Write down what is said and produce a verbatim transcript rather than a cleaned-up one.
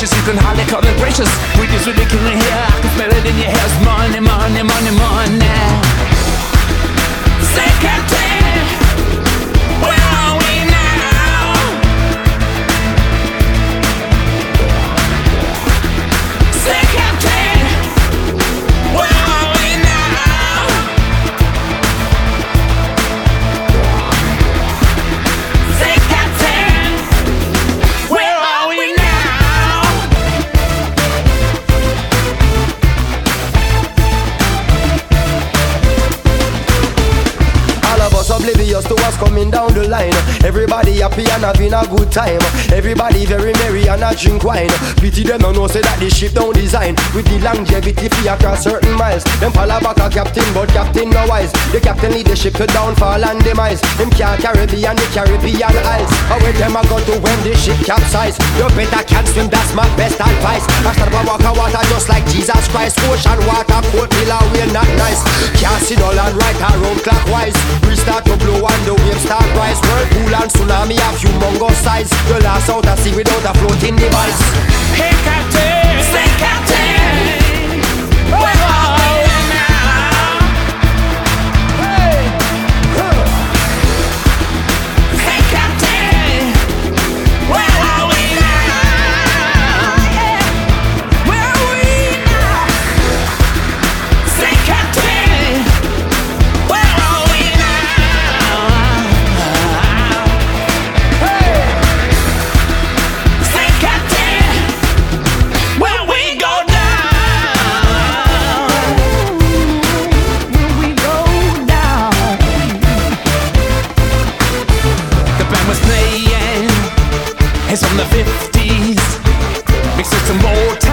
gracious, you can hardly call it gracious. We just really can hear, I can smell it in your hair. It's money, money, money, money. Say, Captain, where are we now? Say, Captain, where are we now? Say, Captain, where are we now? All of us oblivious to what's coming down the line. Everybody happy and having a good time. Everybody very merry and a drink wine. Pity them don't know say that the ship don't design with the longevity fee across certain miles. Them follow back a captain, but captain no wise. The captain lead the ship to downfall and demise. Him can't Caribbean, the Caribbean Isles. How where them a go to when the ship capsize? You better can't swim, that's my best advice. I start to walk on water just like Jesus Christ. Ocean water, cold pillar, we're not nice. Can't sit all and right around clockwise. We start to blow and the waves start rise. Whirlpool and tsunami have humongous size. The last out at sea without a floating device. Hey, Captain, say, Captain, where are we now? Hey, hey, Captain, where are we now? Where are we now? Say, Captain, where are we now? Hey, say, Captain, where we go down? Where we go down? The band was playing, it's from the fifties, mixed with some more